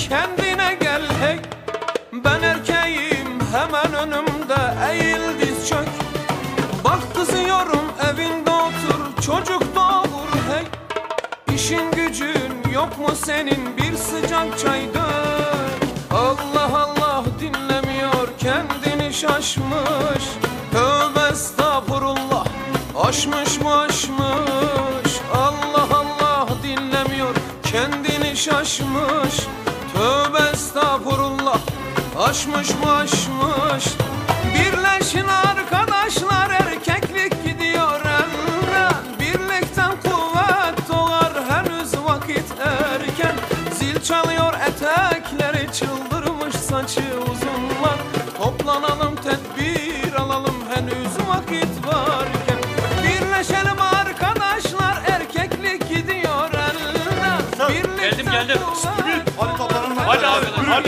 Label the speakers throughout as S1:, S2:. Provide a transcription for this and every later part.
S1: kendine gel hey. Ben erkeğim hemen önümde, eğil diz çök. Bak kızıyorum evinde otur, çocuk doğur hey. İşin gücün yok mu senin, bir sıcak çay dök. Allah Allah dinlemiyor, kendini şaşmış. Tövbe estağfurullah, aşmış mı aşmış. Allah Allah dinlemiyor, kendini şaşmış. Tövbe estağfurullah, aşmış mı aşmış. Birleşin arkadaşlar, erkeklik gidiyor elden. Birlikten kuvvet doğar, henüz vakit erken. Zil çalıyor etekleri, çıldırmış saçı uzunlar. Toplanalım tedbir alalım, henüz vakit varken. Birleşelim arkadaşlar, erkeklik gidiyor elden. Birlikten
S2: Geldim.
S3: Hadi toplanalım.
S2: Hadi abi.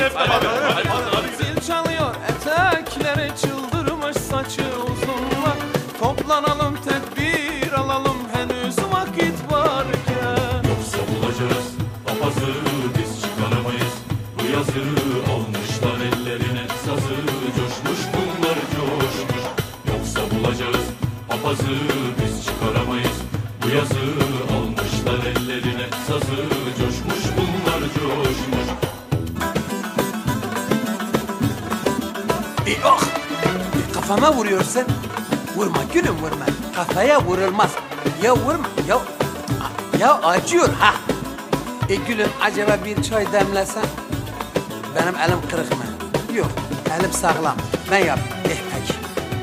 S1: Zil çalıyor etekleri, çıldırmış saçı uzunlar. Toplanalım tedbir alalım, henüz vakit varken.
S4: Yoksa bulacağız papazı, biz çıkaramayız. Bu yazı almışlar ellerine sazı, coşmuş bunlar coşmuş. Yoksa bulacağız papazı, biz çıkaramayız. Bu yazı almışlar ellerine sazı, coşmuş bunlar coşmuş.
S5: Oh! Kafama vuruyorsun. Vurma gülüm, vurma. Kafaya vurulmaz. Ya vurma ya. Ya acıyor ha. Gülüm acaba bir çay demlesen? Benim elim kırık mı? Yok, elim sağlam. Ben yapayım. Peki.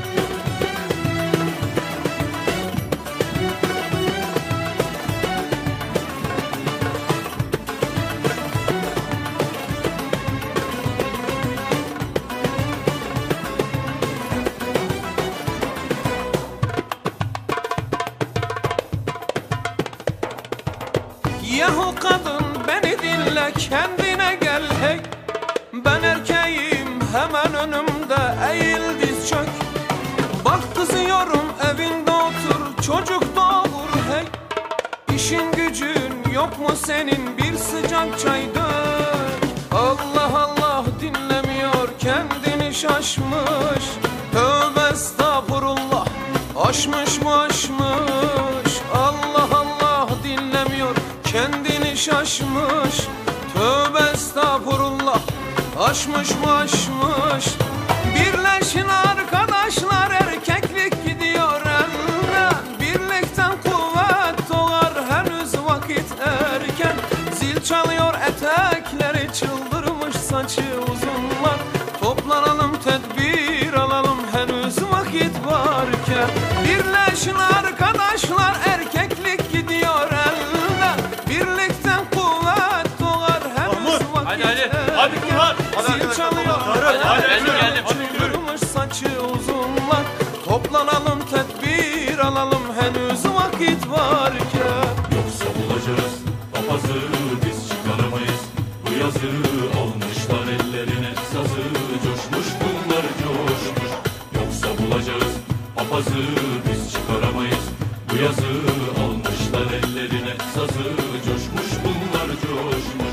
S1: Yahu kadın beni dinle, kendine gel hey. Ben erkeğim hemen önümde, eğil diz çök. Bak kızıyorum evinde otur, çocuk doğur hey. İşin gücün yok mu senin, bir sıcak çay dök. Allah Allah dinlemiyor, kendini şaşmış. Tövbe estağfurullah, aşmış mı aşmış. Allah Allah dinlemiyor, kendini şaşmış. Tövbe estağfurullah, aşmış mı aşmış. Birleşin arkadaşlar, erkeklik gidiyor elden. Birlikten kuvvet doğar, henüz vakit erken. Zil çalıyor etekleri, çıldırmış saçı uzunlar. Toplanalım tedbir alalım, henüz vakit varken. Birleşin arkadaşlar, erkeklik gidiyor elden. Birlikten kuvvet doğar, henüz vakit erken.
S2: Hadi kullan.
S1: Zil çalıyor
S2: Geldim.
S1: çıldırmış saçı uzunlar. Toplanalım tedbir alalım, henüz vakit varken.
S4: Yoksa bulacağız papazı, biz çıkaramayız. Bu yazı almışlar ellerine sazı, coşmuş bunlar coşmuş. Yoksa bulacağız papazı, biz çıkaramayız. Bu yazı almışlar ellerine sazı, coşmuş bunlar coşmuş.